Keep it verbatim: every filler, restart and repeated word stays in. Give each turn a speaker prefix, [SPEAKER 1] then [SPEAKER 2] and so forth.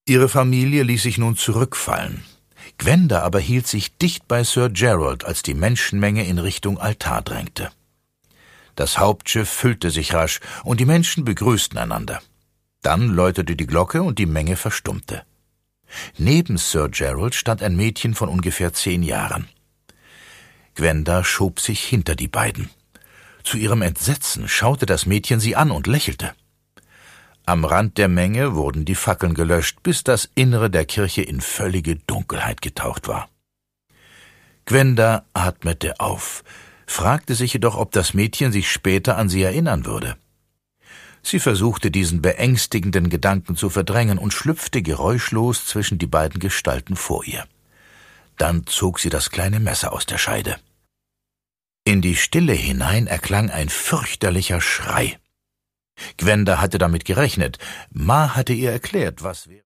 [SPEAKER 1] Ihre Familie ließ sich nun zurückfallen. Gwenda aber hielt sich dicht bei Sir Gerald, als die Menschenmenge in Richtung Altar drängte. Das Hauptschiff füllte sich rasch, und die Menschen begrüßten einander. Dann läutete die Glocke, und die Menge verstummte. Neben Sir Gerald stand ein Mädchen von ungefähr zehn Jahren. Gwenda schob sich hinter die beiden. Zu ihrem Entsetzen schaute das Mädchen sie an und lächelte. Am Rand der Menge wurden die Fackeln gelöscht, bis das Innere der Kirche in völlige Dunkelheit getaucht war. Gwenda atmete auf, fragte sich jedoch, ob das Mädchen sich später an sie erinnern würde. Sie versuchte, diesen beängstigenden Gedanken zu verdrängen und schlüpfte geräuschlos zwischen die beiden Gestalten vor ihr. Dann zog sie das kleine Messer aus der Scheide. In die Stille hinein erklang ein fürchterlicher Schrei. Gwenda hatte damit gerechnet. Ma hatte ihr erklärt, was wäre.